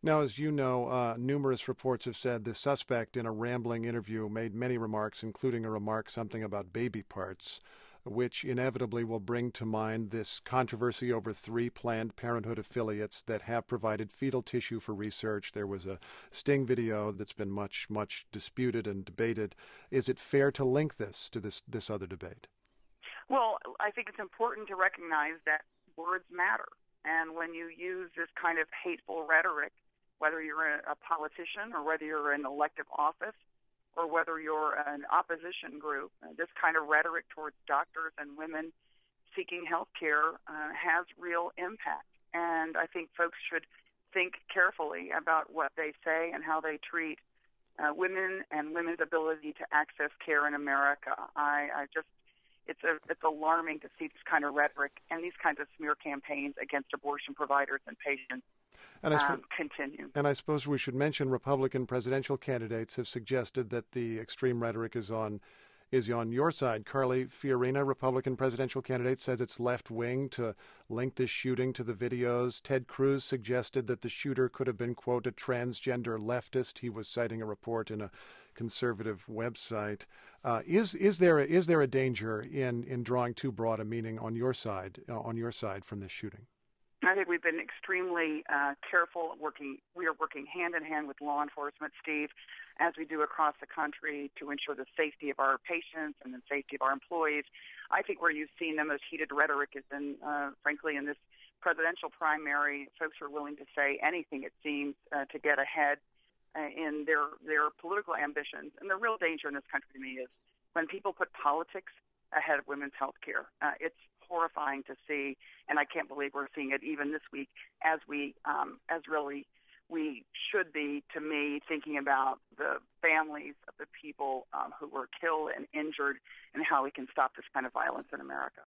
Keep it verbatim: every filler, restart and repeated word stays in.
Now, as you know, uh, numerous reports have said the suspect in a rambling interview made many remarks, including a remark something about baby parts, which inevitably will bring to mind this controversy over three Planned Parenthood affiliates that have provided fetal tissue for research. There was a sting video that's been much, much disputed and debated. Is it fair to link this to this, this other debate? Well, I think it's important to recognize that words matter. And when you use this kind of hateful rhetoric, whether you're a politician or whether you're in elective office or whether you're an opposition group, uh, this kind of rhetoric towards doctors and women seeking health care uh, has real impact. And I think folks should think carefully about what they say and how they treat uh, women and women's ability to access care in America. I, I just It's a, it's alarming to see this kind of rhetoric and these kinds of smear campaigns against abortion providers and patients and I um, continue. And I suppose we should mention Republican presidential candidates have suggested that the extreme rhetoric is on is on your side. Carly Fiorina, Republican presidential candidate, says it's left-wing to link this shooting to the videos. Ted Cruz suggested that the shooter could have been, quote, a transgender leftist. He was citing a report in a conservative website. Uh, is is there a, is there a danger in, in drawing too broad a meaning on your side uh, on your side from this shooting? I think we've been extremely uh, careful. Working, we are working hand in hand with law enforcement, Steve, as we do across the country to ensure the safety of our patients and the safety of our employees. I think where you've seen the most heated rhetoric is in, uh, frankly, in this presidential primary. Folks are willing to say anything, it seems, uh, to get ahead uh, in their their political ambitions. And the real danger in this country to me is when people put politics ahead of women's health care. Uh, it's horrifying to see, and I can't believe we're seeing it even this week as we, um, as really we should be, to me, thinking about the families of the people um, who were killed and injured and how we can stop this kind of violence in America.